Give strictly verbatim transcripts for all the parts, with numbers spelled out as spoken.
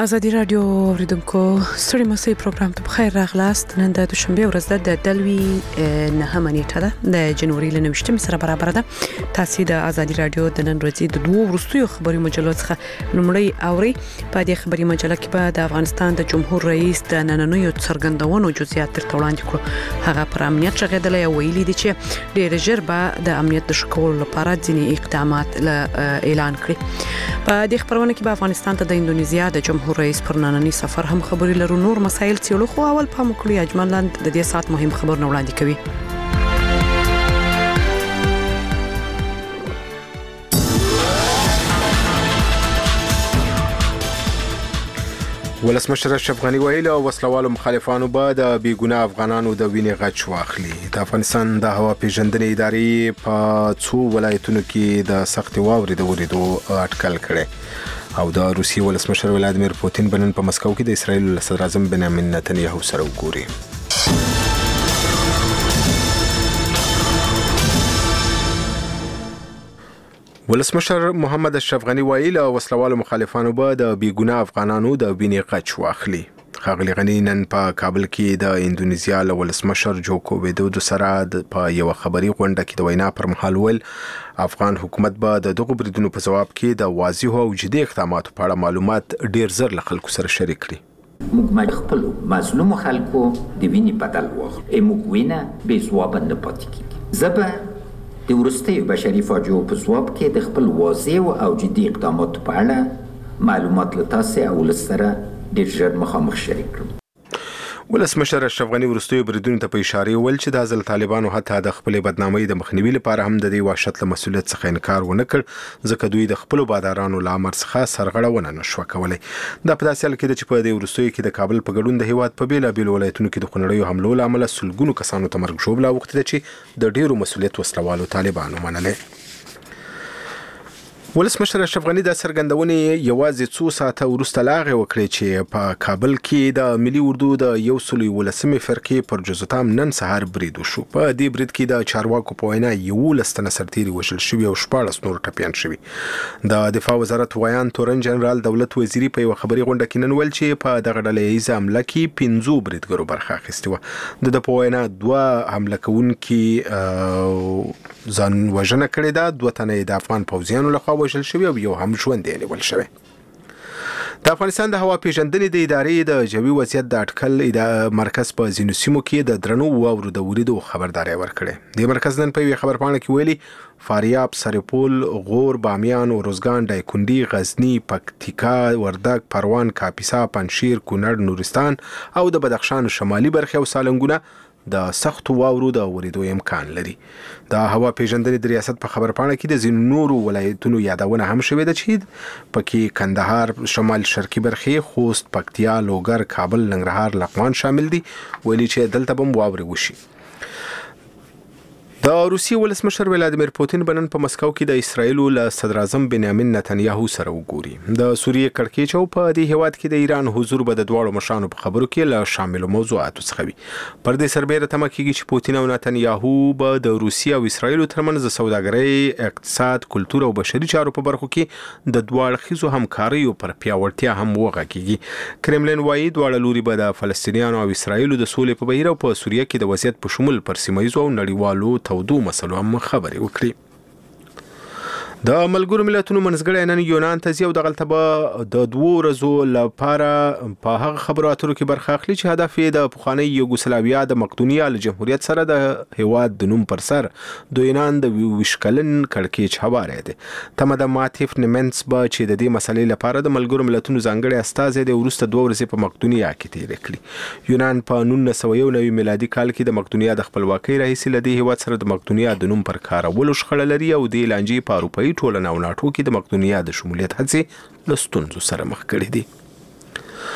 ازادي رادیو اوریدونکو ستړي مسي پروګرام ته بخیر راغلاست. نن د دوشنبه ورځ ده د دلوي نهمه نیټه ده د جنوري ل نوشتمې سره برابر ده. تاسو د ازادي رادیو د نن ورځې د دوه ورستیو خبري مجلو څخه لومړی اوري. په دې خبري مجله کې به د افغانستان د جمهور رئیس د نننوي څرګندونو جزئیات تر وړاندې کړو. هغه پر امنیت شغېدل او ویلي دي چې ډېر ژر به د امنیت د شکول لپاره ځینې اقدامات اعلان کړي. په دې خبرونه کې به افغانستان ته د اندونیزیا د جمهور رئیس پر نننی سفر هم خبري لرو. نور مسایل څیړو خو اول په مکړی اجمنلاند د دې سات مهم خبر نه وړاندې کوي. ولسمشر اشرف غنی ویلي او وسلوالو مخالفانو به د بیګناه افغانانو د وینې غچ واخلي. د افغانستان د هوا پیژندنې ادارې په څو ولایتونو کې د سخت واورې د وریدو اټکل کړي او د روسیې ولسمشر ولادیمیر پوتین بنن په مسکو کې د اسرایل صدر اعظم بنیامین نتنیاهو سره وګوري. ولسمشر محمد اشرف غنی ویلي او وسلوالو مخالفانو به د بیګناه افغانانو د وینې غچ واخلي. ښاغلي غنی نن په کابل کې د اندونیزیا له ولسمشر جوکو ویدودو سره په یو خبري غونډه کې د وینا پر مهال ویل افغان حکومت به د دغو بریدونو په جواب کې د واضح او جدي اقداماتو په اړه معلومات ډیر زر له خلکو سره شریک کړي. موږ خپل مظلوم خلکو د وینې بدل واخلو. موږ وینه به ځواب نه پاتې کیږي. زبر د ورستیو بشري فاجعو په ځواب کې د خپل واضح او جدي اقداماتو په اړه معلومات له تاسو او لسره ډیر ژر مخامخ شریک کړم. ولسمشر اشرف غنی ورستیو بریدونو ته په اشاره ویل چې د ځل طالبانو حتی د خپل بدنامۍ د مخنیوي لپاره هم د دې وحشت له مسولیت څخه انکار ونه کړ ځکه دوی د خپل بادارانو له امر څخه سرغړونه نشو کولای. دا په داسې حال کې چې په دې ورستیو کې د کابل په ګډون د هیواد په بیل بیل ولایتونو کې د خونړیو حملو له امله سلګونو کسانو ته مرګ ژوبله وخت ده چې د ډیرو مسولیت وسلوالو طالبانو منلې. ولسمشر اشرف غنی د څرګندونې یوازې څو ساعته وروسته لاغې وکړې چې په کابل کې د ملي اردو د یو سل ولسمې فرقې پر جزوتام نن سهار برید وشو. په دې برید کې د چارواکو په وینا یولس تنه سرتیري وژل شوي او شپاړس نور ټپیان شوي. د دفاع وزارت ویان تورن جنرال دولت وزیري په یو خبري غونډه کې نن ویل چې په دغه ډله ییزه حمله کې پنځو بریدګرو برخه اخیستې وه. د په وینا دوه حمله کوونکي ځان وژنه کړې ده. دوه تنه د افغان پوځیانو لخوا وژل شوی او یو هم ژوندی نیول شوی. د افغانستان د هوا پیژندنې د ادارې د جوي وضعیت د اټکل مرکز په ځینو سیمو کې د درنو واورو د وریدو خبرداري ورکړې. د مرکز نن په یوه خبرپاڼه کې ویلي فاریاب، سرپول، غور، بامیان، روزګان، دایکنډي، غزني، پکتیکا، وردګ، پروان، کاپیسا، پنجشیر، کونړ، نورستان او د بدخشان شمالي برخې او سالنګونه د سختو واورو د وریدو امکان لري. د هوا پیژندنې د ریاست په خبرپاڼه کې د ځینو نورو ولایتونو یادونه هم شوې ده چې پکې کندهار، شمال شرقي برخې، خوست، پکتیا، لوګر، کابل، ننګرهار، لغمان شامل دي. ویلي چې دلته به واورې وشي. د روسیې ولسمشر ولادیمیر پوتین بنن په مسکو کې د اسرایل له صدر اعظم بنیامین نتنیاهو سره وګوري. د سوریې کړکېچ او په دې هیواد کې د ایران حضور به د دواړو مشرانو په خبرو کې له شامل موضوعاتو څخه وي. پر دې سربېره تمه کېږي چې پوتین او نتنیاهو به د روسیې او اسرایل ترمنځ د سوداګرۍ، اقتصاد، کلتور او بشري چارو په برخو کې د دواړو همکاریو پر پیاوړتیا هم وغږیږي. کرملین وایي دواړه لوري به د فلسطینیانو او اسرایل د سولې په بهیر او په سوریه کې د وضعیت په شمول پر سیمه ییزو او نړیوالو تودو مسلو هم خبرې وکړي. د ملګرو ملتونو منځګړی نن یونان ته ځي او دغلته به د دوو ورځو لپاره په هغه خبرو اترو کې برخه اخلي چې هدف یې د پخوانۍ یوګوسلاویا د مقدونیا له جمهوریت سره د هیواد د نوم پر سر د یونان د ویش کلن کړکېچ هواری دی. تمه د ماتیف نیمنس به چې د دې مسلې لپاره د ملګرو ملتونو ځانګړی استازی د وروسته دوه ورځې په مقدونیا کې تېرې کړي. یونان په نولس سوه یو نوي میلادي کال کې د مقدونیا د خپلواکۍ راهیسې له دې هیواد سره د مقدونیا د نوم پر کارولو شخړه لري او د لانجې په اروپایي ټولنه او ناټو کې د مقدونیا د شمولیت هڅې له ستونزو سره مخ کړي دي.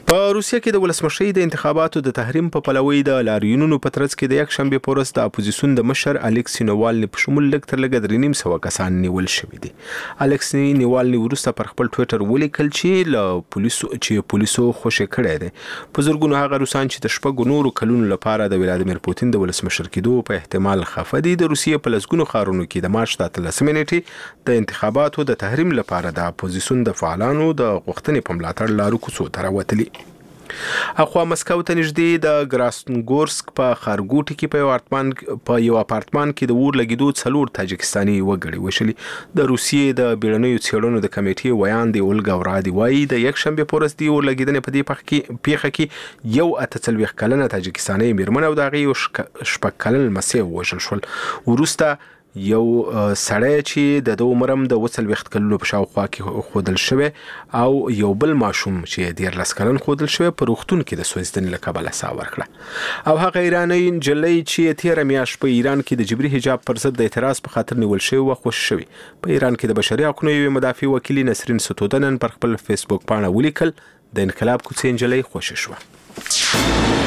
په روسیه کې د ولسمشرۍ د انتخاباتو د تحریم په پلوي د لاریونونو په ترڅ کې د یک شنبه په ورځ د اپوزیسیون د مشر الکسی نووالني په شمول لږ تر لږه درې نیم سوه کسان نیول شوي دي. الکسی نووالني وروسته پر خپل ټویټر ولیکل چې له پولیسو چې پولیسو خوشی کړی دی. په زرګونو هغه روسان چې د شپږو نورو کلونو لپاره د ولادیمیر پوتین د ولسمشر کېدو په احتمال خفه دي، د روسیې په لسګونو ښارونو کې د مارچ د اتلسمې نیټې د انتخاباتو د تحریم لپاره د اپوزیسیون د فعالانو د غوښتنې په ملاتړ لارو کوڅو ته راوتلي. اخوا مسکو ته نږدې د ګراسنګورسک په خارګوټي کې په یو اپارتمان په یو اپارتمان کې د اور لګیدو څلور تاجکستاني وګړي وشلي. د روسیې د بیړنیو څېړنو د کمیټې ویاندې اولګا ورادي وایي د یک شنبه په ورځ د اور لګیدنې په دې پیښه کې یو اته څلوېښت کلنه تاجکستاني میرمن او د هغې یو شپږ کلن لمسی ووژل شول. وروسته یو سړی چې د دوه عمرم د اووه څلوېښت کلونو په شاوخوا کې ښودل شوی او یو بل ماشوم چې دیارلس کلن ښودل شوی په روغتون کې د سوځېدنې له کبله ساه ورکړه. او هغه ایرانۍ نجلۍ چې تېره میاشت په ایران کې د جبري حجاب پر ضد د اعتراض په خاطر نیول شوې وه خوشي شوې. په ایران کې د بشري حقونو یوې مدافع وکیلې نسرین ستوده نن پر خپل فیسبوک پاڼه ولیکل د انقلاب کوڅې نجلۍ خوشي شوه.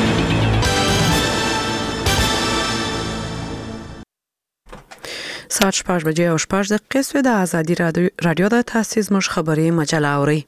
ساعت شپږ بجې او شپږ دقیقې سوې. د ازادي راډیو د تاسو زموږ خبري مجله اورئ.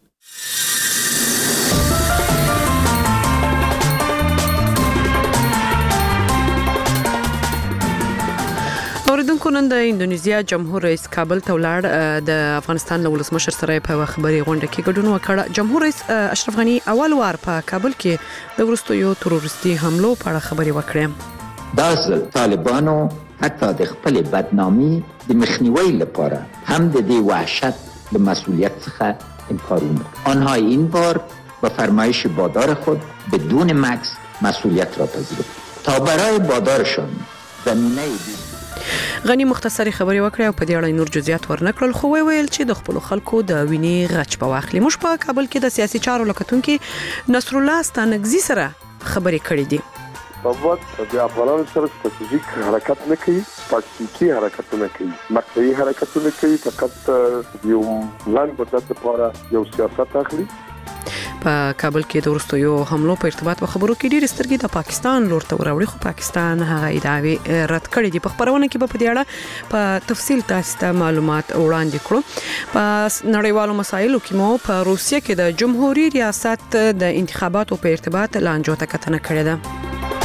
اوریدونکو نن د اندونیزیا جمهور رئیس کابل ته ولاړ. د افغانستان له ولسمشر سره په خبري غونډه کې ګډون وکړ. جمهور رئیس اشرف غنی اول وار په کابل کې د وروستیو تروریستي حملو په اړه خبري وکړې. دا ځل طالبانو حتی د خپل بدنامي د مخنیوي لپاره هم د دې وحشت له مسئولیت څخه انکار وکړ. آنها این بار با فرمایش بادار خود بدون مکث مسئولیت را پذیرفت تا برای بادارشان زمینه دید. غنی مختصری خبري وکړه او په دې اړه نور جزئیات ورنکړل، خو ویل چې د خپل خلکو د وینې غچ په واخلي. موږ په کابل کې د سیاسي چارو لکتونکو نصر الله ستانګزي سره خبرې کړې دي. طبعاً د افغانانو سره ستراتیژیک حرکت نه کوي، تاکتیکي حرکتونه کوي، مقطعي حرکتونه کوي، فقط یو لنډ مدت لپاره یو سیاست اخلي. په کابل کې د وروستیو حملو په ارتباط په خبرو کې ډېر سترګې د پاکستان لور ته وروړي، خو پاکستان هغه ادعاوې رد کړې دي. په خبرونه کې په دې اړه په تفصیل تاسو ته معلومات وړاندې کړو. په نړیوالو مسایلو کې مو په روسیه کې د جمهوریت ریاست د انتخاباتو په ارتباط لانجو ته کتنه کړې ده.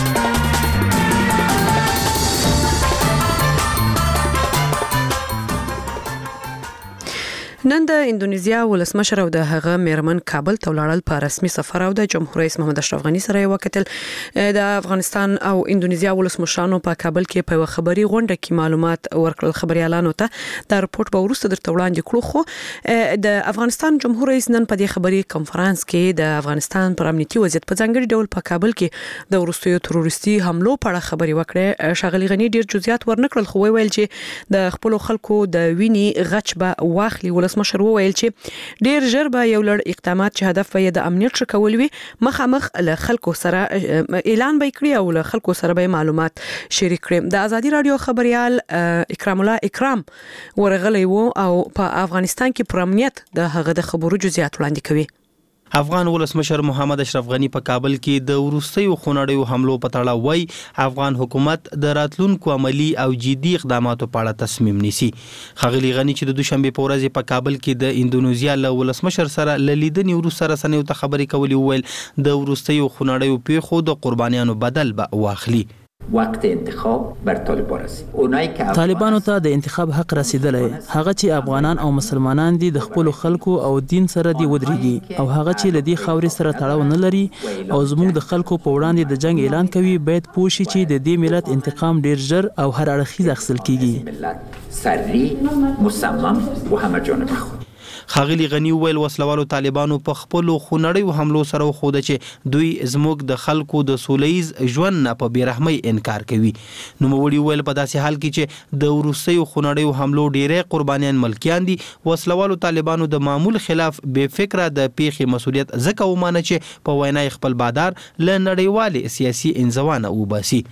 نن د اندونیزیا ولسمشر او د هغه میرمن کابل ته ولاړل په رسمي سفر او د جمهور رئیس محمد اشرف غنی سره وکتل. د افغانستان او اندونیزیا ولسمشرانو په کابل کې په خبري غونډه کې معلومات ورکړل. خبريالانو ته دا رپورت به ورسته درته وړاندې کړو. خو د افغانستان جمهور رئیس نن په دې خبري کانفرنس کې د افغانستان پر امنیتي وضعیت په ځانګړي ډول په کابل کې د ورستیو تروریستي حملو په اړه خبري وکړه. شغلی غنی ډیر جزئیات ورنکړل، خو ویل چې د خپل خلکو د ویني غچ به واخلي. مشر وویل چې ډیر ژر به یو لړ اقدامات چې هدف یې د امنیت ښه کول وي مخامخ له خلکو سره اعلان به کړي او له خلکو سره به معلومات شریک کړي. د ازادي رادیو خبريال اکرام الله اکرام ورغلی وو او په افغانستان کې پر امنیت د هغه د خبرو جزئیات وړاندې کوي. افغان ولسمشر محمد اشرف غنی په کابل کې د وروستیو خونړیو حملو په تړاو وایي افغان حکومت د راتلونکو عملی او جدي اقداماتو په اړه تصمیم نیسي. ښاغلي غنی چې د دوشنبه په ورځ په کابل کې د اندونیزیا له ولسمشر سره لیدنې وروسته رسنیو ته خبرې کولې وویل د وروستیو خونړیو پیښو د قربانیانو بدل به واخلي. وقت انتخاب بر طالبان رسید. اونایی که طالبانو ته د انتخاب حق رسیدلی، هغه چې افغانان او مسلمانان دي د خپل خلکو او دین سره دی ودرېږي او هغه چې لدی خاورې سره تړاو نه لري او زموږ د خلکو په وړاندې د جنگ اعلان کوي باید پوه شي چې د دې ملت انتقام ډیر ژر او هر اړخیز اخیستل کیږي. سری مصمم و همه جانبه خود. ښاغلي غنی ویل وسلوالو طالبانو په خپل خونړیو حملو سره خوده چې دوی زموږ د خلکو د سولهیز ژوند نه په بیرحمۍ انکار کوي. نو موړي ویل په داسې حال کې چې د وروستیو خونړیو حملو ډیرې قربانیان ملکیان دي، وسلوالو طالبانو د معمول خلاف بې فکره د پیښې مسولیت ځکه ومانه چې په وینا خپل بادار له نړیوالې سیاسي انزوا نه وباسي.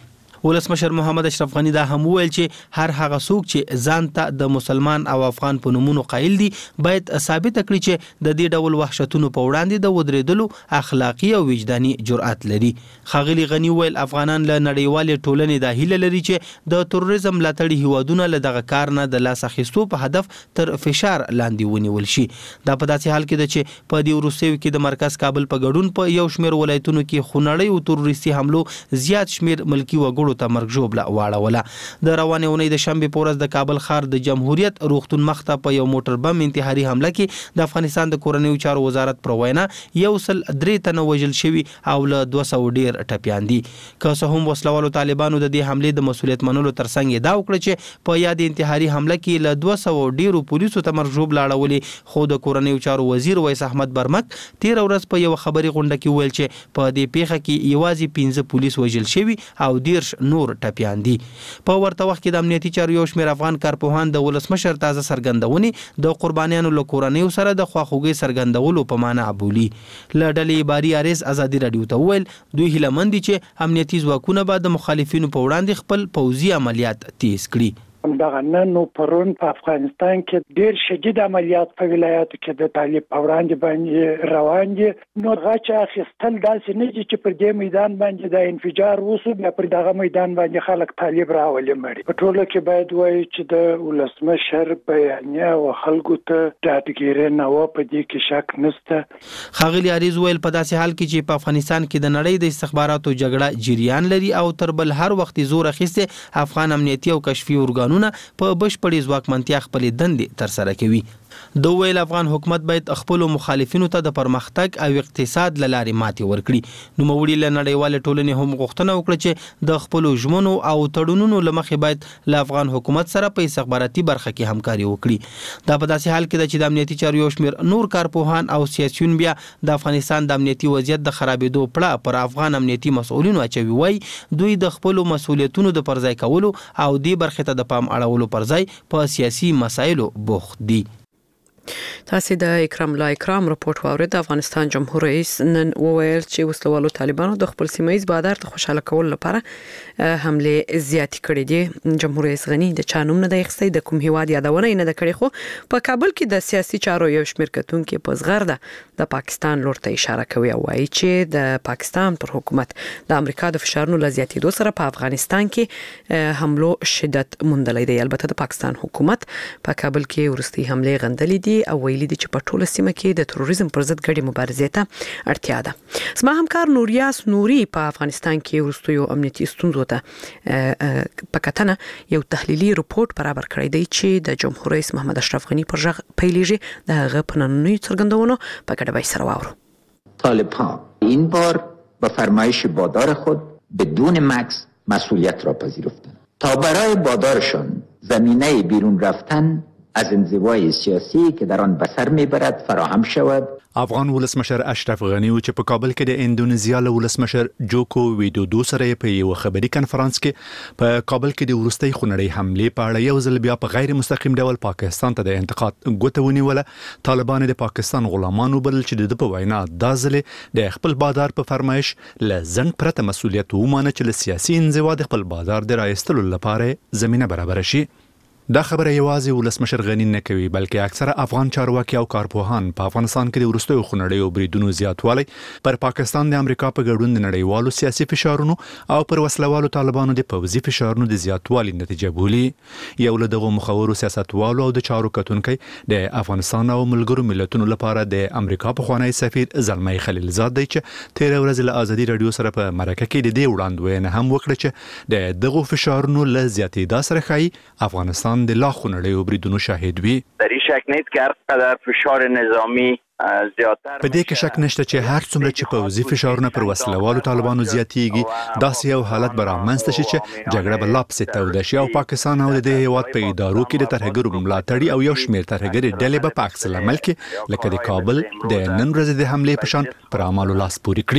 ولسمشر محمد اشرف غنی دا هم وویل چې هر هغه څوک چې ځان ته د مسلمان او افغان په نومونو قایل دي باید ثابت کړي چې د دې ډول وحشتونو په وړاندې د ودرېدلو اخلاقی او وجداني جرأت لري. ښاغلي غنی ویل افغانان له نړیوالې ټولنې د هیله لري چې د تروریزم ملاتړي هیوادونه له دغه کار نه د لاس اخیستو په هدف تر فشار لاندې ونیول شي. دا په داسې حال کې ده چې په دې وروستیو کې د مرکز کابل په ګډون په یو شمېر ولایتونو کې خونړیو تروریستي حملو زیات شمېر ملکي وګړو ته مرګ ژوبله واړوله. د روانې اونۍ د شنبې په ورځ د کابل ښار د جمهوریت روغتون مخ ته په یو موټر بم انتحاري حمله کې د افغانستان د کورنیو چارو وزارت پر وینا یو سل درې تنه وژل شوي او له دوه سوه ډېر ټپیان دي. که څه هم وسلوالو طالبانو د دې حملې د مسؤلیت منلو ترڅنګ یې دا وکړه چې په یاد انتحاري حمله کې له دوه سوه ډېرو پولیسو ته مرګ ژوبله اړولې، خو د کورنیو چارو وزیر ویس احمد برمک تېره ورځ په یوه خبري غونډه کې وویل چې په دې پیښه کې یوازې پنځه پولیس وژل شوي او دېرش نور ټپیان دي. په ورته وخت کې د امنیتي چارو یو شمېر افغان کارپوهان د ولسمشر تازه څرګندونې د قربانیانو له کورنیو سره د خواخوږۍ څرګندولو په معنا بولي. له ډلې باري اریز ازادي راډیو ته وویل دوی هیله مند دي چې امنیتي ځواکونه به د مخالفینو په وړاندې خپل پوځي عملیات تیز کړي. دغه نن او پرون په افغانستان کې ډېر شدید عملیات په ولایاتو کې د طالب په وړاندې باندې روان دي. نو غچ اخیستل داسې نه دي چې پر دې میدان باندې د انفجار وسو بیا پر دغه میدان باندې خلک طالب راولي مړي. په ټوله کې باید وایي چې د ولسمشر بیانیه او خلکو ته ډاډګیري نه و، په دې کې شک نشته. ښاغلي اریز ویل په داسې حال کې چې په افغانستان کې د نړۍ د استخباراتو جګړه جریان لري او تر بل هر وخت زور اخیسته افغان امنیتي او کشفي ارګانونه په بشپړې ځواکمنتیا خپلې دندې ترسره کوي. د ویل افغان حکومت باید خپل مخالفینو ته د پرمختګ او اقتصاد له لارې ماتې ورکړي. نوموړي له نړیوالې ټولنې هم غوښتنه وکړه چې د خپلو ژمنو او تړونونو له مخې باید له افغان حکومت سره په استخباراتي برخه کې همکاري وکړي. دا په داسې حال کې ده چې د امنیتي چارو یو شمېر نور کارپوهان او سیاسیون بیا د افغانستان د امنیتي وضعیت د خرابېدو پړه پر افغان امنیتي مسؤلینو اچوي. وایي دوی د خپلو مسؤلیتونو د پرځای کولو او دې برخې ته د پام اړولو پر ځای په سیاسي مسایلو بوخت دي. تاسو د اکرام لا اکرام رپورت واورید. افغانستان جمهور رئیس نن وویل چې وسلوالو طالبانو د خپل سیمایي بادار ته خوشاله کول لپاره حمله زیات کړې دي. جمهور رئیس غنی د چانوم نه د اخستې د کوم هیواد یادونه نه د کړې، خو په کابل کې د سیاسي چارو یو شمېر کتونکو په زغرده د پاکستان لور ته اشاره کوي او وایي چې د پاکستان پر حکومت د امریکا د فشارونو لزیاتېدو سره په افغانستان کې حملو شدت موندلې دی. البته د پاکستان حکومت په کابل کې ورستي حمله غندلې دي او ویلي دي چې په ټوله سیمه کې د تروریزم پر ضد ګډې مبارزې ته اړتیا ده. زما همکار نوریاس نوري په افغانستان کې ورستیو امنیتي ستونزو ته په کتنه یو تحلیلي رپورت برابر کړی دی چې د جمهور رئیس محمد اشرف غنی پر ژغ پیلېږي. د هغه په نننۍ څرګندونو په ګډه به سره واورو. طالبان این بار با فرمایش بادار خود بدون مکث مسئولیت را پذیرفتند تا برای بادارشان زمینه بیرون رفتن از انزوای سیاسی که در آن بسر میبرد فراهم شود. افغان ولسمشر اشرف غنی چې په کابل کې د اندونیزیا له ولسمشر جوکو ویدودو سره په یو خبري کانفرنس کې په کابل کې د ورستۍ خونړۍ حملې په اړه یو ځل بیا په غیر مستقیم ډول پاکستان ته د انتقاد ګوته ونیوله. طالبان د پاکستان غلامانو بلل چې د په وینا دا ځل د خپل بادار په فرمایش له ځن پرته مسؤلیت ومانه چې له سیاسي انزوا د خپل بادار د راایستلو لپاره زمينه برابر شي. دا خبره یوازې ولسمشر غنی نه کوي بلکې اکثره افغان چارواکي او کارپوهان په افغانستان کې د ورستیو خونړیو بریدونو زیاتوالی پر پاکستان د امریکا په ګډون د نړیوالو سیاسي فشارونو او پر وسلوالو طالبانو د پوځي فشارونو د زیاتوالي نتیجه بولي. یو له دغه مخورو سیاستوالو او د چارو کتونکي د افغانستان او ملګرو ملتونو لپاره د امریکا په خوانی سفیر زلمي خلیلزاد دی چې تیر ورځ له ازادي رادیو سره په مرکه کې د دې وړاندوینه هم وکړه چې د دغه فشارونو له زیاتېدا سره خای افغانستان د لا خونړیو بریدونو شاهد وي. در این شک نیست که هر قدر فشار نظامی زیاتر په دې کې شک نشته چې هر څومره چې پوځي فشارونه پر وسلوالو طالبانو زیاتېږي داسې یو حالت به رامنځته شي چې جګړه به لا پسې توده شي او پاکستان او د دې هیواد په ادارو کې د ترهګرو ملاتړي او یو شمېر ترهګرې ډلې به په عکس العمل کې لکه د کابل د نن ورځې د حملې په شان پر اعمالو لاس پورې کړي.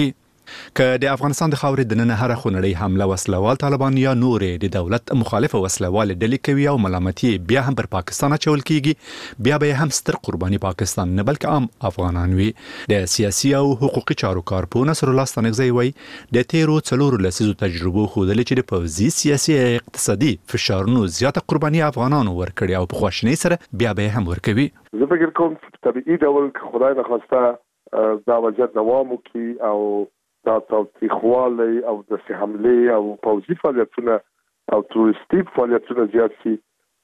که د افغانستان د خاورې د نن هر خونړۍ حمله وسلوال طالبان یا نورې د دولت مخالفه وسلوال ډلې کوي او ملامتي بیا هم پر پاکستان اچول کیږي، بیا به هم ستر قرباني پاکستان نه بلکې عام افغانان وي. د سیاسي او حقوقي چارو کارپوه نصر الله ستانکزی وایي د تیرو څلورو لسیزو تجربو ښودلې چې د پوځي سیاسي اقتصادي فشارونو زیاته قرباني افغانانو ورکړي او په خواشینۍ سره بیا به هم ورکوي. زه فکر کوم چې طبيعي ډول خدای نخواسته دا وضعیت دوام وکړي او دا تاوتریخوالی او د حملې او پوځي فعالیتونه او تروریستي فعالیتونه زیات شي،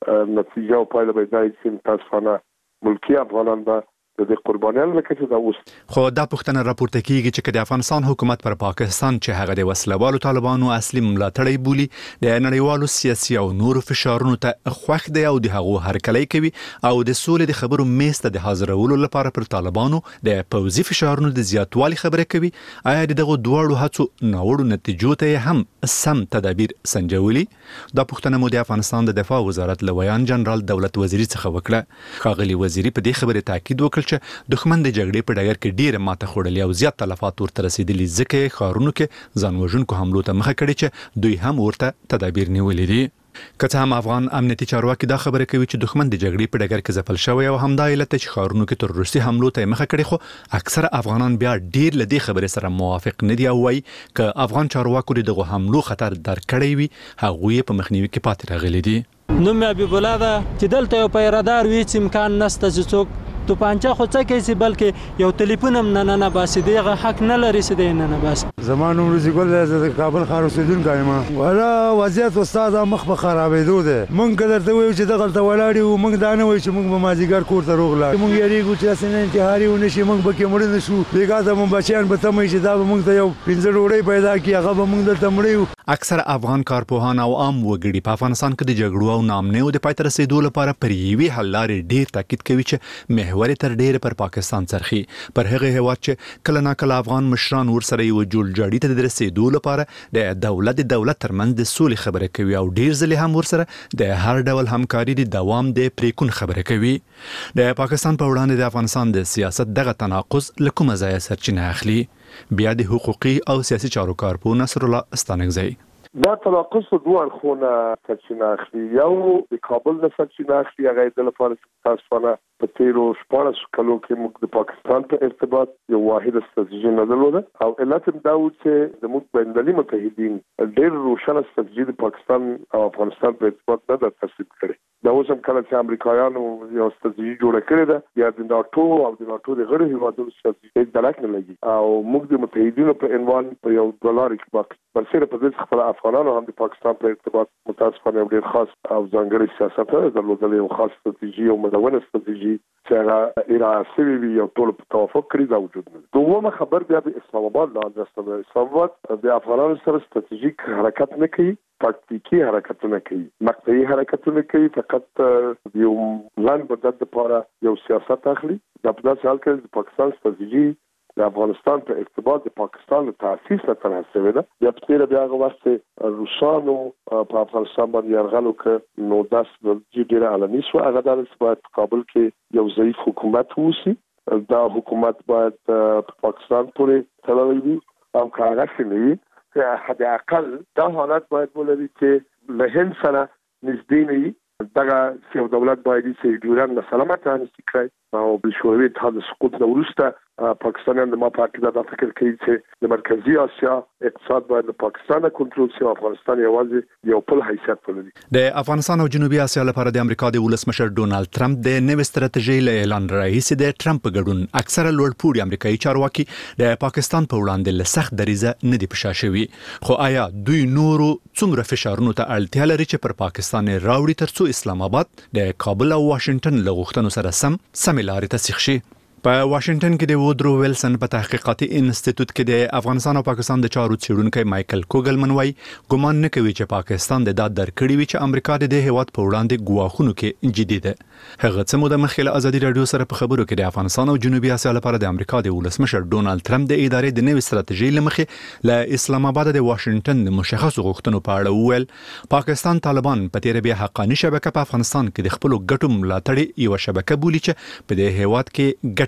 نتیجه او پایله به دا چې متاسفانه ملکي افغانان به د قربانیانو لکه دا اوس. خو دا پوښتنه راپورته کیږي چې د افغانستان حکومت پر پاکستان چې هغه د وسلوالو طالبانو اصلي ملاتړی بولي د نړیوالو سیاسي او نورو فشارونو ته خوښ دی او د هغو هرکلی کوي او د سولې د خبرو میز ته د حاضرولو لپاره پر طالبانو د پوځي فشارونو د زیاتوالي خبره کوي. آیا دغه دواړو هڅو ناوړو نتیجو ته هم سم تدابیر سنجولي؟ دا پوښتنه مو د افغانستان د دفاع وزارت لویان جنرال دولت وزیری څخه وکړه. ښاغلي وزیری په دې خبره تاکید وکړ چې دښمن د جګړې په ډګر کې ډیره ماته خوړلې او زیات تلفات ورته رسیدلي، ځکه ښارونو کې ځان وژونکو حملو ته مخه کړې چې دوی هم ورته تدابیر نیولې دي. که څه هم افغان امنیتي چارواکي دا خبره کوي چې دښمن د جګړې په ډګر کې ځپل شوی او همدا علت چې ښارونو کې تروریستي حملو ته مخه کړې، خو اکثره افغانان بیا ډیر له دې خبرې سره موافق نه دي او وایي که افغان چارواکو دغه حملو خطر درک کړی وي هغوی په مخنیوي کې پاتې راغلي دي. نوم یې حبیب الله ده چې دلته یو پیرادار وي چې امکان نشته چې څوک توپانچه خو څه کوي بلکې یو ټلیفون هم نه نه باسي، دغه حق نه لري چې دی نه نه باسي. زما نوم روزي ګل دی، د کابل ښار اوسېدونکی یم. والا وضعیت استاد مخ په خرابېدو دی. موږ که درته وایو چې دغلته ولاړ یو، موږ دا نه وایو چې موږ به مازدیګر کور ته روغلاړو. موږ یېرېږو چې هسې نه انتحاري ونه شي، موږ به کې مړه نه شو. بېګا ته مو بچیان به تمه چې دا به موږ ته یو پنځه ډوډۍ پیدا کړي، هغه به موږ دلته مړه یو. اکثر افغان کارپوهان او عام وګړي په افغانستان کې د جګړو او نامنیو د پای ته رسیدو لپاره پر یوې حل لارې ډیر تاکید کوي چې محور تر ډیره پر پاکستان څرخي، پر هغه هیواد چې کله ناکله افغان مشران ورسره یو جوړجاړي ته د رسیدو لپاره د دولت د دولت ترمنځ د سولې خبره کوي او ډیر ځلې هم ورسره د هر ډول همکاري د دوام د پریکون خبره کوي. د پاکستان په وړاندې د افغانستان د سیاست دغه تناقض له کومه ځایه سرچینه اخلي؟ بیا د حقوقي او سیاسي چارو کارپوه نصر الله ستانکزی دا تناقض په دوه اړخونه سرچینه اخلي. یو د کابل نه سرچینه اخلي، هغه د لپاره تاسفانه په تیرو شپاړسو کلو کې موږ د پاکستان په ارتباط یو واحد ستراتیژي نه درلوده او علت هم دا و چې زموږ بینالمللي متحدین ډېر روښانه ستراتیژي د پاکستان او افغانستان په ارتباط نه ده ترتیب کړې. دا اوس هم کله چې امریکایانو یو ستراتیژي جوړه کړې ده یا د ناټو او د ناټو د غړو هیوادونو ستراتیژي درک نه لګي او موږ د متحدینو په عنوان په یو ډالر کې باقي برسره په دې خپل افغانانو هم د پاکستان په ارتباط متاسفانه ډېر خاص او ځانګړی سیاست نه درلودل، یو خاص ستراتیژي او مدونه ستراتیژي چې هغه ارائه شوې وي او ټول په توافق کړي دا وجود نه. دومره خبر بیا د اسلام آباد له ادرسه ده. اسلام آباد د افغانانو سره ستراتیژیک حرکت نه کوي، تاکتیکي حرکتونه کوي، مقطعي حرکتونه کوي، فقط یو لنډ مدت لپاره یو سیاست اخلي. دا په داسې حال کې د پاکستان ستراتیژي د افغانستان په ارتباط د پاکستان له تاسیس نه تر هڅه ده. بیا په تیر بیا هغه وخت روسانو په افغانستان باندې یرغل وکړ نو داس د ډیره علني شو. هغه د باید کابل کې یو ضعیف حکومت ووسی، دا حکومت باید په پاکستان پورې تړلی وي او که هغه څه وي چې حد اقل دا حالت باید ولري چې له هند سره نږدې نه وي. دغه یو دولت باید چې ډیورند مسله مطرح نشي کړی او د شوروي اتحاد د سقوط نه وروسته پاکستانیان د ما په عقیده دا فکر کوي چې د مرکزي اسیا اقتصاد باید د پاکستان کنټرول شي او افغانستان یوازې یو بل حیثیت ولري. د افغانستان او جنوبي اسیا لپاره د امریکا د ولسمشر ډونالد ټرمپ د نوې ستراتیژۍ له اعلان راهیسې د ټرمپ ګډون اکثره لوړپوړي امریکایي چارواکي د پاکستان په وړاندې له سخت دریځه نه دي په شا شوي. خو آیا دوی نورو څومره فشارونو ته اړتیا لري چې پر پاکستان راوړي ترڅو اسلام آباد د کابل او واشنگټن له غوښتنو سره سم سمې لارې ته سیخ شي؟ په واشنگټن کې د وودرو ویلسن په تحقیقاتي انسټیټیوټ کې د افغانستان او پاکستان د چارو څېړونکی مایکل کوګلمن وایي ګومان نه کوي چې پاکستان د دا درکړې وي چې امریکا د دې هیواد په وړاندې ګواښونو کې جدي ده. هغه څه مو د مخکې له ازادي رادیو سره په خبرو کې د افغانستان او جنوبي اسیا لپاره د امریکا د ولسمشر ډونالد ټرمپ د ادارې د نوې ستراتیژۍ له مخې له اسلام آباد د واشنگټن د مشخصو غوښتنو په اړه وویل پاکستان طالبان په تیر بیا حقاني شبکه په افغانستان کې د خپل ګټو ملاتړ یو شبکه بولي چې په دې هیواد کې ګټه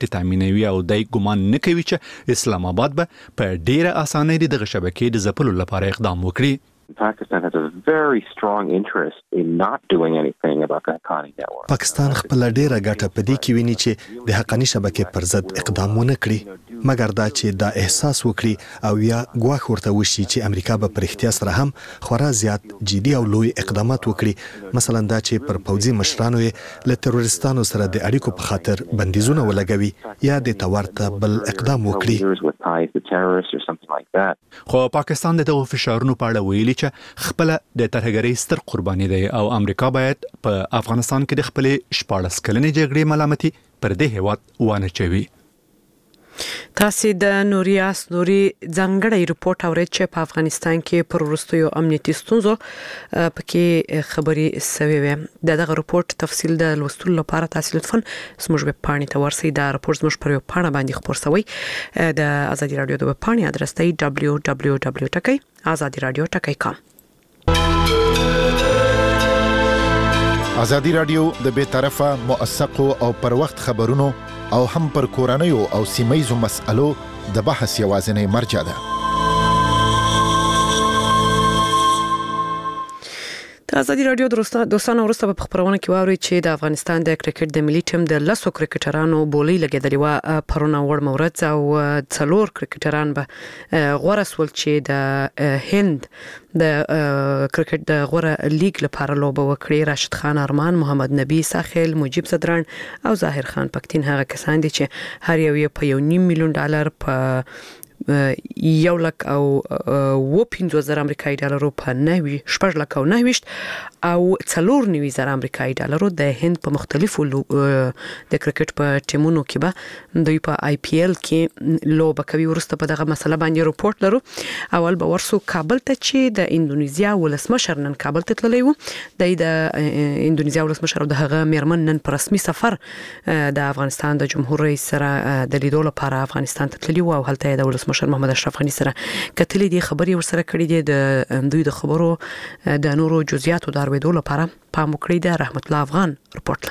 ګټې تامینوي او دای ګمان نه کوي چې اسلام آباد به په ډیره اسانۍ دغه شبکې د ځپلو لپاره اقدام وکړي. Pakistan has a very strong interest in not doing anything about the Haqqani network. پاکستان خپل ډیره ګټه په دې کې ویني چې د حقانی شبکې پر ضد اقدام ونه کړي، مګر دا چې دا احساس وکړي او یا ګواښ ورته وشي چې امریکا به پر اختیار سره هم خورا زیات جدي او لوی اقدامات وکړي، مثلا دا چې پر پوځي مشرانو له تروریستانو سره د اړیکو په خاطر بندیزونه ولګوي یا د تورته بل اقدام وکړي. خو پاکستان دغه فشارونو په اړه ویلي چې خپل د ترهګرۍ ستر قرباني دی او امریکا باید په افغانستان کې د خپل شپاړس کلنې جګړې ملامتي پر دې هیواد وانه چوي. تاسو د نوریاس نوري ځانګړی رپورت اورئ چې په افغانستان کې پر وروستیو امنیتي ستونزو پکې خبري سوي وي. دغه رپورت تفصیل د لوستلو لپاره تاسو لطفاً زموږ ویب پاڼې ته ورسئ. دا رپورت زموږ پر ویب پاڼه باندې خبر شوی د ازادي رادیو د ویب پاڼې ادرس دی دبلیو دبلیو دبلیو ټکی ازادي رادیو ټکی کام. ازادي رادیو د بې طرفه موثقو او پر وخت خبرونو او هم پر کورنیو او سیمایزو مسألو د بحث یوازینی مرجع ده. د ازادي رادیو دوستانو وروسته په خبرونه کې واوري چې د افغانستان د کرکټ د ملي ټیم د لسو کرکټرانو بولي لګیدلی و پرونه وړ مورز او څلور کرکټران به غوړه سول چې د هند د کرکټ د غوړه لیګ لپاره لوبه وکړي. راشد خان ارمان، محمد نبی ساحل، مجيب صدران او ظاهر خان پکتین هغه کسان دي چې هر یو یې په یو نیم میلیون ډالر په یو لک او و پنځه زره امریکایي ډالرو په نوي شپږ لک او نهویشت او څلور نوي زره امریکایي ډالرو د هند په مختلفو د کرکټ په ټیمونو کې به دوی په آی پی ایل کې لوبه کوي. ورسته په دغه مسله باندې رپورت لرو. اول به ورسو کابل ته چې د انډونیزیا ولسمشر نن کابل ته تللی و. د انډونیزیا ولسمشر د هغه میرمن نن په رسمي سفر د افغانستان د جمهور رئیس سره د لیدو لپاره افغانستان ته تللی و او هلته د ولسمشر مشر محمد اشرف غنی سره کتلې دي خبري ورسره کړې دي د دوی د خبرو د نورو جزئیاتو د اړوندو لپاره پام وکړئ. د رحمت الله افغان رپورت.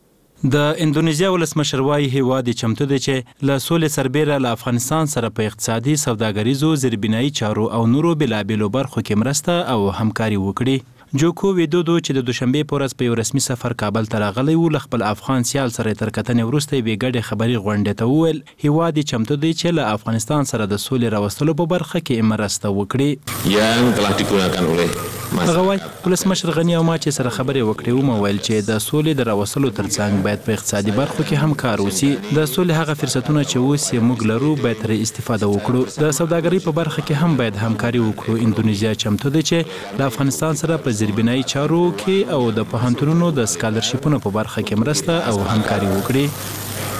د انډونیزیا ولسمشر وايي هیواد چمتو دی چې له سولې سربېره له افغانستان سره په اقتصادي، سوداګریزو، زیربنایي چارو او نورو بېلابېلو برخو کې مرسته او همکاري وکړي. جوکو ویدودو چې د دوشنبه په ورځ په یو رسمي سفر کابل ته راغلی و، خپل افغان سیال سره تر کتنې وروسته یې ګډې خبري غونډې ته وویل هیواد چمتو دی چې له افغانستان سره د سولې راوستلو په برخه کې مرسته وکړي. yang telah digunakan oleh هغه وايي ولسمشر غنی او ما چې سره خبرې وکړې و مو ویل چې د سولې د راوستلو ترڅنګ باید په اقتصادي برخو کې هم کار وشي. د سولې هغه فرصتونه چې اوس یې موږ لرو باید ترې استفاده وکړو. د سوداګرۍ په برخه کې هم باید همکاري وکړو. انډونیزیا چمتو دی چې له افغانستان سره په زیربنایي چارو کې او د پوهنتونونو د سکالرشیپونو په برخه کې مرسته او همکاري وکړي.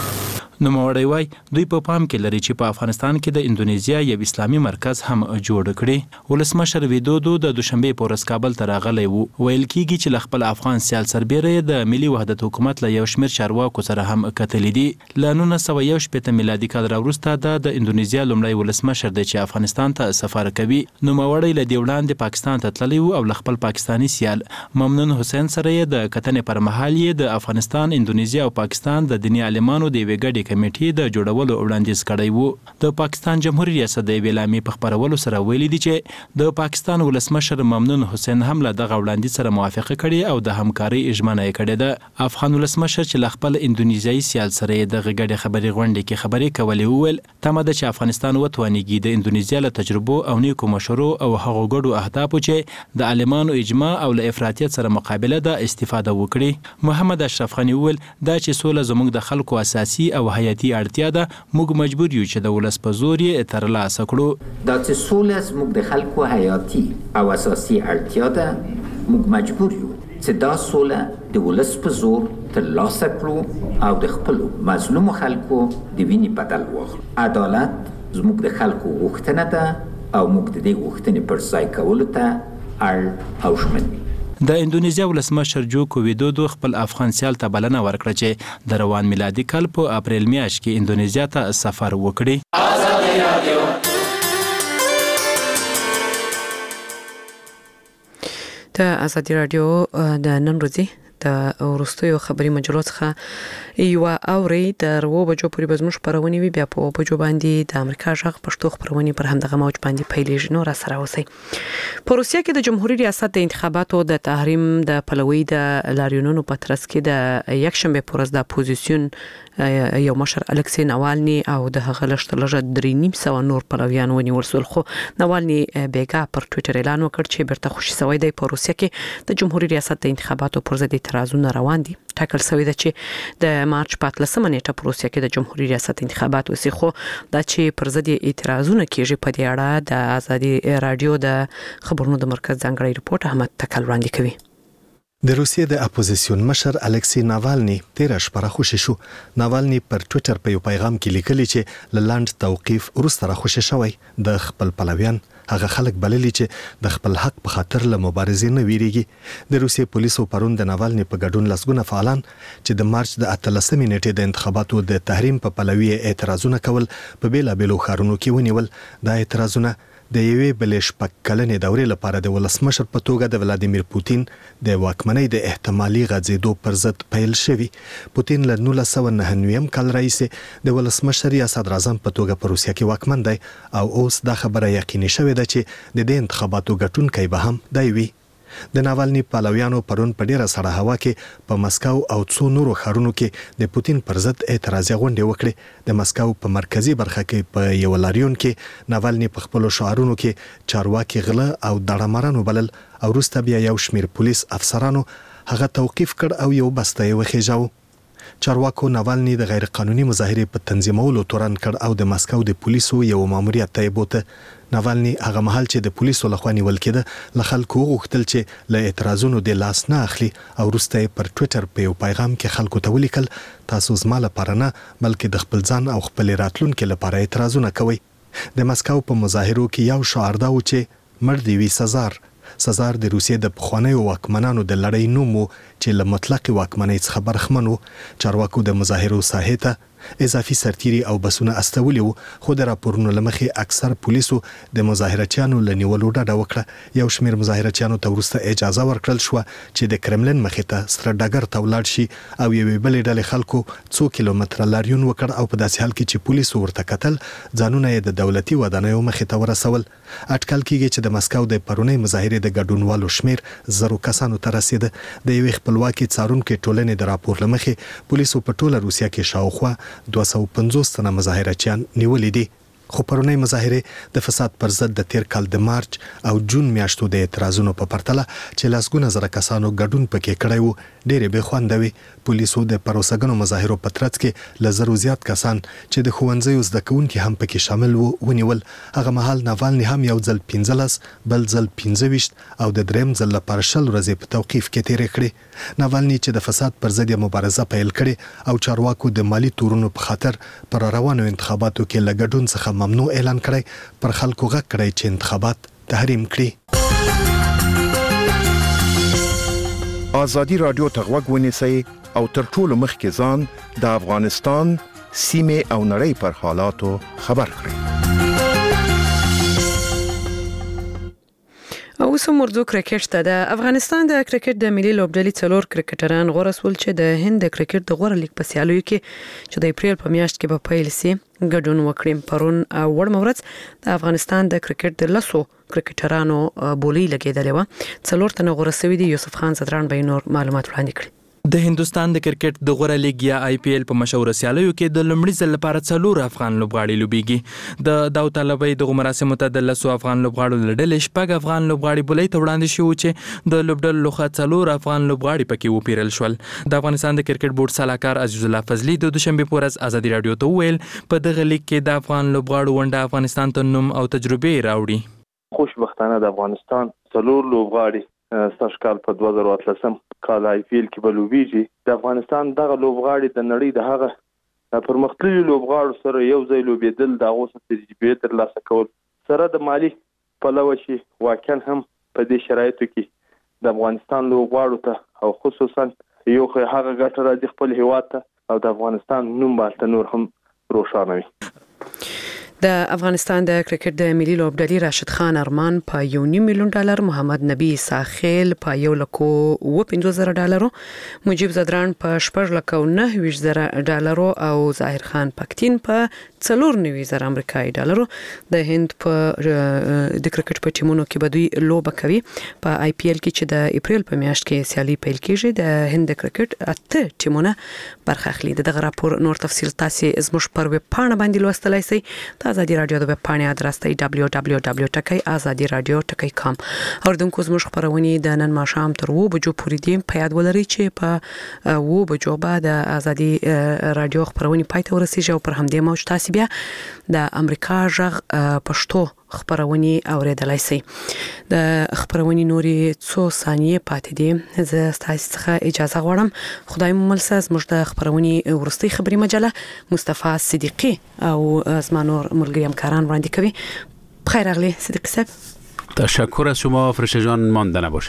نوموړی وای دوی په پام کې لري چې په افغانستان کې د انډونیزیا یو اسلامي مرکز هم جوړ کړي. ولسمشر ویدودو د دوشنبه په ورځ کابل ته راغلی و. ویل کیږي چې ل خپل افغان سیال سربېره د ملي وحدت حکومت له یو شمېر چارواکو سره هم کتلې دي. له نولس سوه یو شپېته میلادي کال وروسته د انډونیزیا لومړی ولسمشر دی چې افغانستان ته سفر کوي. نوموړی له دې وړاندې پاکستان ته تللی و او ل خپل پاکستاني سیال ممنون حسین سره د کتنې پر مهال یې د افغانستان، انډونیزیا او پاکستان د دیني عالمانو د یوې ګډې کمیټې د جوړولو وړاندیز کړی وو. د پاکستان جمهوریت ریاست د اعلامیې په خبرولو سره ویلي دي چې د پاکستان ولسمشر ممنون حسین هم له دغه وړاندیز سره موافقه کړې او د همکارۍ ژمنه یې کړې ده. افغان ولسمشر چې له خپل انډونیزیایي سیال سره دغه ګډې خبرې غونډې کې خبرې کولې وویل تمه ده چې افغانستان وتوانیږي د انډونیزیا له تجربو او نیکو مشورو او هغو ګډو اهدافو چې د عالمانو اجماع او له افراطیت سره مقابله ده استفاده وکړي. محمد اشرف غنی وویل دا چې سوله زموږ د خلکو اساسي او حیاتي اړتیا ده، موږ مجبور یو چې د ولس په زور یې ترلاسه کړو. دا چې سوله زموږ د خلکو حیاتي او اساسي اړتیا ده، موږ مجبور یو چې دا سوله د ولس په زور ترلاسه کړو او د خپل مظلوم خلکو د وینې بدل واخلو. عدالت زموږ د خلکو غوښتنه ده او موږ د دې غوښتنې پر ځای کولو ته اړ او ژمن یو. د انډونیزیا ولسمشر جوکو ویدودو خپل افغان سیال ته بلنه ورکړه چې د روان میلادي کال په اپریل میاشت کې انډونیزیا ته سفر وکړي. د ازادي رادیو د نن ورځې د ورستیو خبري مجلو څخه یو اوري د رو بجو پوری بزمش پرونی وی بیا په بجو باندې د امریکا ژغ پښتو خبرونی پر همدغه موج باندې پیلېږي نو را سره اوسئ. په روسیا کې د جمهوریت ریاست د انتخاباتو د تحریم د پلوي د لاریونونو په ترڅ کې د یک شنبه پر ورځ د اپوزیسیون یو مشر الکسی ناوالني او د هغه لشت لږه درې نیم سو نور پلویان ونیول شول، خو ناوالني بیګا پر ټوئیټر اعلان وکړ چې برته خوشي سوی دی په روسیا کې د جمهوریت ریاست د انتخاباتو پر ضد اعتراضونه روان دي. ټاکل شوی دی چې د مارچ په اتلسمه نیټه په روسیا کې د جمهوریت ریاست انتخابات وسی، خو دا چې پر ضد اعتراضونه کیږي په دې اړه د ازادي رادیو د خبرونو د مرکز ځانګړی رپورټ احمد تکل وړاندې کوي. د روسیې د اپوزیسیون مشر الکسی ناوالني تیر شپه راخوشي شو. ناوالني پر ټوئیټر په یو پیغام کې لیکلی چې للاند توقيف وروسته راخوشي شوی. د خپل پلویان هغه خلک بللی چې د خپل حق په خاطر له مبارزې نه ویریږي. د روسیې پولیسو پرون د ناوالني په ګډون لسګونه فعالان چې د مارچ د اتلسمې نیټې د انتخاباتو د تحریم په پلوي اعتراضونه کول په بیلابېلو ښارونو کې ونیول. دا اعتراضونه د یوې بلې شپږ کلنې دورې لپاره د ولسمشر په توګه د ولادیمیر پوتین د واکمنۍ د احتمالي غځېدو پر ضد پیل شوي. پوتین له نولس سوه نهه نوي کال راهیسې د ولسمشر یا صدراعظم په توګه په روسیا کې واکمن دی او اوس دا خبره یقیني شوې ده چې د دې انتخاباتو ګټونکی به هم دی وي. د ناوالني پلویانو پرون په ډیره سړه هوا کې په مسکو او څو نورو ښارونو کې د پوتین پر ضد اعتراضي غونډې وکړې. د مسکو په مرکزی برخه کې په یو لاریون کې ناوالني په خپل شعارونو کې چارواکي غله او دړمارانو بلل او وروسته بیا یو شمیر پولیس افسرانو هغه توقيف کړ او یو بسته یې وخېژاو. چارواکو ناوالني د غیر قانوني مظاهرې په تنظیمولو تورن کړ او د مسکو د پولیسو یو ماموریت ته بوته. ناوالني هغه مهال چې د پولیسو لخوا نیول کېده له خلکو غوښتل چې له اعتراضونو د لاس نه اخلي او وروسته پر ټوئیټر په یو پیغام کې خلکو ته ولیکل تاسو زما لپاره نه بلکې د خپل ځان او خپل راتلونکو لپاره اعتراضونه کوئ. د مسکو په مظاهرو کې یو شعار دا و چې مړ دی وي سزار. سزار د روسیې د پخوانیو واکمنانو د لړۍ نوم و چې له مطلق واکمنۍ څخه برخمن و. چارواکو د مظاهرو ساحې ته اضافي سرتيري او بسونه استولي وو، خو د راپورونو لمخې اکثر پولیسو د مظاهرچیانو لنیولو ډډه وکړه. یو شمیر مظاهرچیانو ته وروسته اجازه ورکړل شو چې د کرملین مخې ته سره ډګر ته ولاړ شي او یوې بلې ډلې خلکو څو کیلومتره لاریون وکړ او په داسې حال کې چې پولیسو ورته کتل ځانونه یې د دولتي ودانیو مخې ته ورسول. اټکل کیږي چې د مسکو د پرونی مظاهرې د ګډونوالو شمیر زرو کسانو ته رسیده. د یوې خپلواکي څارونکو ټولنې د راپور لمخې پولیسو په ټوله روسیا کې شاوخوا دوه سوه پنځوس تنه مظاهرچیان نیولې دي. خو پرونی مظاهرې د فساد پر ضد د تیر کال د مارچ او جون میاشتو د اعتراضونو په پرتله چې لسګونه زره کسانو ګډون پکې کړی وو ډېرې بې خوندې وي. پولیسو د پروسږنو مظاهرو په ترڅ کې له زرو زیات کسان چې د ښوونځیو زده کوونکي هم پکې شامل وو ونیول. هغه مهال ناوالني هم یو ځل پنځلس بل ځل پنځه ویشت او د دریم ځل لپاره شل ورځې په توقیف کې تیرې کړې. ناوالني چې د فساد پر ضد مبارزه پیل کړې او چارواکو د مالی تورونو په خاطر پر روانو انتخاباتو کې له ګډون څخه ممنوع اعلان کړی، پر خلکو غږ کړی چې انتخابات تحریم کړي. آزادي رادیو ته غوږ ونیسئ او تر ټولو مخکې ځان د افغانستان سیمې او نړۍ پر حالاتو خبر کړئ. اوس مرزو کرکټ ته د افغانستان د کرکټ د ملي لوبډلې څلور کرکټران غوړه سول چې د هند د کرکټ د غوړه لیګ په سیالیو کې چې د اپریل په میاشت کې په پیل سي ګډون وکړي. پرون وړ مورڅ د افغانستان د کرکټ د لسو کرکټرانو بولی لګیدلې و. څلور تنه غوړه سوي دي. یوسف خان زدران به نور معلومات وړاندې کړي. د هندستان د کرکټ د غوړه لیګ یا آی پی ایل په مشهور سیالیو کې د لومړي ځل لپاره څلور افغان لوبغاړي لوبېږي. د داوود طلبي د مراسمو ته د لسو افغان لوبغاړو لړل شپږ افغان لوبغاړي بولې ته وړاندې شو چې د لوبډل لوخه څلور افغان لوبغاړي پکې وپیرل شول. د افغانستان د کرکټ بورډ سلاکار عزیز الله فضلی د دوشنبه په ورځ ازادي رادیو ته ویل په دغه لیګ کې د افغان لوبغاړو ونډه افغانستان ته نوم او تجربه راوړي. خوشبختانه د افغانستان څلور لوبغاړي ستاسو کال په دوه زره اتلسم کال آی پی ایل کې بلوبېږي. د افغانستان دغه لوبغاړي د نړۍ د هغه پرمختللي لوبغاړو سره یو ځای لوبېدل د هغو څخه تجربې ترلاسه کول سره د مالي پلوه چې واقعا هم په دې شرایطو کې د افغانستان لوبغاړو ته او خصوصا یو هغه ګټه راځي خپل هیواد ته او د افغانستان نوم به نور هم روښانه وي. د افغانستان د کرکټ د ملي لوبډلې راشد خان ارمان په یو نیم میلیون ډالر، محمد نبی ساخیل په یو لکو و پنځوس زره ډالرو، مجيب زدران په شپږ لکو نه ویشت زره ډالرو او ظاهر خان پکتین په څلور نوي زره امریکایي ډالرو. د هند په د کرکټ په ټیمونو کې به دوی لوبه کوي. په آی پی ایل کې چې د اپریل په میاشت کې سیالي پیل کیږي، د هند د کرکټ اته ټیمونه برخه اخلي. دغه راپور نور تفصیل تاسو زموږ پر ویب پاڼه باندې لوستلای شئ. آزادی رادیو د ویب پاڼې ادرس دی دبلیو دبلیو دبلیو ټکی آزادی رادیو ټکی کام. اوردونکو زموږ خبرونه د نن ماښام تر و بجو پورې دي. په یاد ولرئ چې په و بجو بعد د آزادی رادیو خبرونه پای ته ورسیږي او پر همدې موج تاسو بیا د امریکا ژغ پښتو خبرونه اوریدلای شئ. د خبرونه نوري څو ثانیې پاتې دي. زه تاسو څخه اجازه غواړم. خدای مو ملساز موږ د خبرونه ورستي خبري مجله مصطفی صدیقی او زمانور ملګری همکاران وړاندې کوي. بخیر اغلی صدیقی صاحب. تشکر از شما فرشته جان. مانده نباشه.